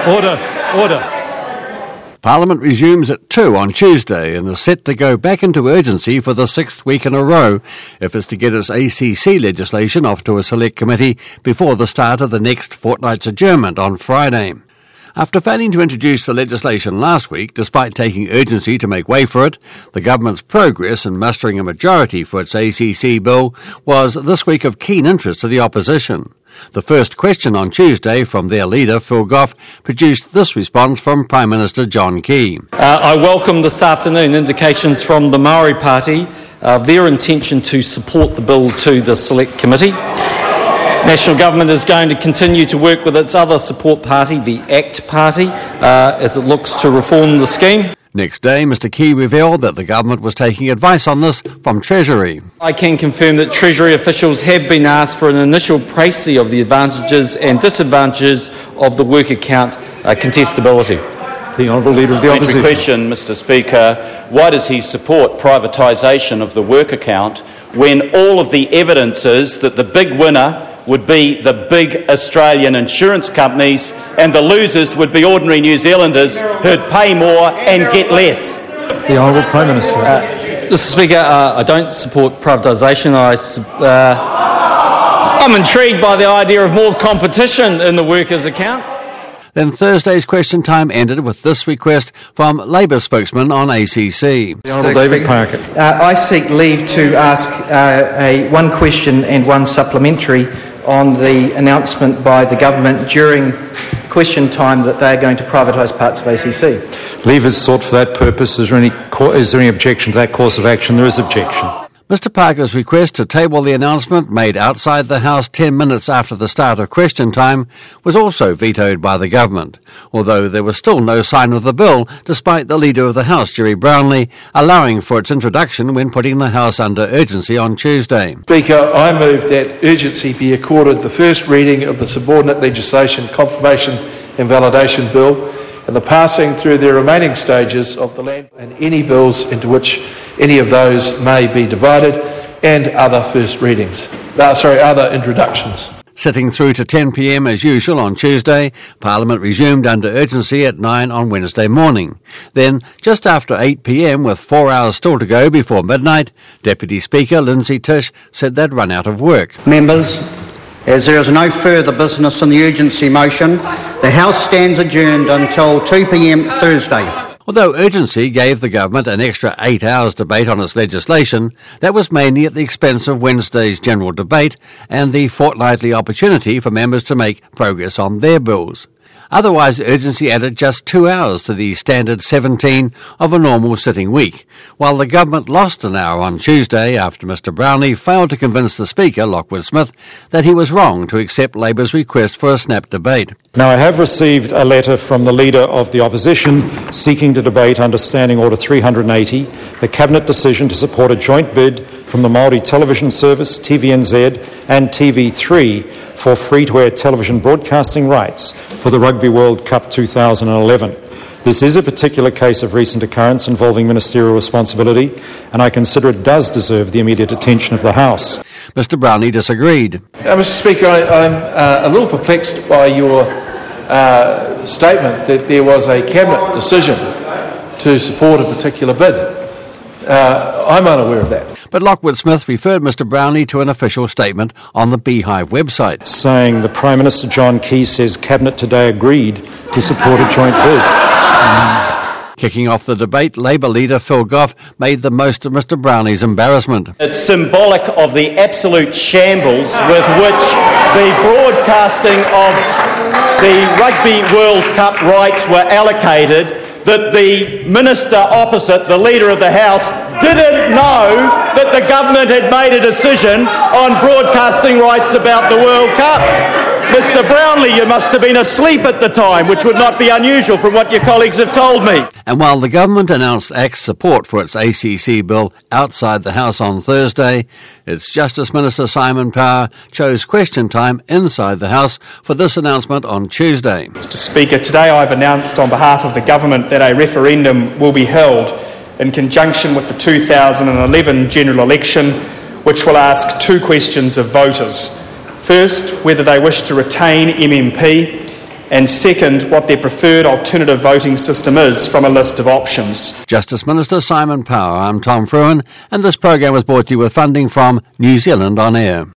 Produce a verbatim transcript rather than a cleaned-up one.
Order, order. Parliament resumes at two on Tuesday and is set to go back into urgency for the sixth week in a row if it's to get its A C C legislation off to a select committee before the start of the next fortnight's adjournment on Friday. After failing to introduce the legislation last week, despite taking urgency to make way for it, the government's progress in mustering a majority for its A C C bill was this week of keen interest to the opposition. The first question on Tuesday from their leader, Phil Goff, produced this response from Prime Minister John Key. Uh, I welcome this afternoon indications from the Maori Party of their intention to support the bill to the Select Committee. National Government is going to continue to work with its other support party, the ACT Party, uh, as it looks to reform the scheme. Next day, Mr Key revealed that the government was taking advice on this from Treasury. I can confirm that Treasury officials have been asked for an initial précis of the advantages and disadvantages of the work account uh, contestability. The Honourable Leader of the Opposition. Question, Mr Speaker. Why does he support privatisation of the work account when all of the evidence is that the big winner would be the big Australian insurance companies and the losers would be ordinary New Zealanders who'd pay more and get less? The Honourable Prime Minister. Uh, Mister Speaker, uh, I don't support privatisation. I, uh, I'm intrigued by the idea of more competition in the workers' account. Then Thursday's question time ended with this request from Labour spokesman on A C C. The Honourable David Parker. Uh, I seek leave to ask uh, a one question and one supplementary on the announcement by the government during question time that they are going to privatise parts of A C C. Leave is sought for that purpose. Is there any, is there any objection to that course of action? There is objection. Mister Parker's request to table the announcement made outside the House ten minutes after the start of question time was also vetoed by the government, although there was still no sign of the bill, despite the Leader of the House, Gerry Brownlee, allowing for its introduction when putting the House under urgency on Tuesday. Speaker, I move that urgency be accorded the first reading of the Subordinate Legislation Confirmation and Validation Bill and the passing through the remaining stages of the land and any bills into which any of those may be divided and other first readings. Uh, sorry, other introductions. Sitting through to ten p m as usual on Tuesday, Parliament resumed under urgency at nine on Wednesday morning. Then, just after eight p m, with four hours still to go before midnight, Deputy Speaker Lindsay Tish said they'd run out of work. Members, as there is no further business on the urgency motion, the House stands adjourned until two p m Thursday. Although urgency gave the government an extra eight hours debate on its legislation, that was mainly at the expense of Wednesday's general debate and the fortnightly opportunity for members to make progress on their bills. Otherwise, urgency added just two hours to the standard seventeen of a normal sitting week, while the government lost an hour on Tuesday after Mister Brownlee failed to convince the Speaker, Lockwood Smith, that he was wrong to accept Labour's request for a snap debate. Now, I have received a letter from the Leader of the Opposition seeking to debate under Standing Order three hundred eighty the Cabinet decision to support a joint bid from the Māori Television Service, T V N Z and T V three for free-to-air television broadcasting rights for the Rugby World Cup two thousand eleven. This is a particular case of recent occurrence involving ministerial responsibility, and I consider it does deserve the immediate attention of the House. Mister Brownlee disagreed. Uh, Mister Speaker, I, I'm uh, a little perplexed by your uh, statement that there was a Cabinet decision to support a particular bid. Uh, I'm unaware of that. But Lockwood Smith referred Mister Brownlee to an official statement on the Beehive website, saying the Prime Minister John Key says Cabinet today agreed to support a joint bid. Mm. Kicking off the debate, Labour leader Phil Goff made the most of Mister Brownlee's embarrassment. It's symbolic of the absolute shambles with which the broadcasting of the Rugby World Cup rights were allocated, that the Minister opposite, the Leader of the House, didn't know that the government had made a decision on broadcasting rights about the World Cup. Mister Brownlee, you must have been asleep at the time, which would not be unusual from what your colleagues have told me. And while the government announced ACT's support for its A C C bill outside the House on Thursday, its Justice Minister Simon Power chose question time inside the House for this announcement on Tuesday. Mister Speaker, today I've announced on behalf of the government that a referendum will be held in conjunction with the two thousand eleven general election, which will ask two questions of voters. First, whether they wish to retain M M P, and second, what their preferred alternative voting system is from a list of options. Justice Minister Simon Power. I'm Tom Fruin, and this program was brought to you with funding from New Zealand On Air.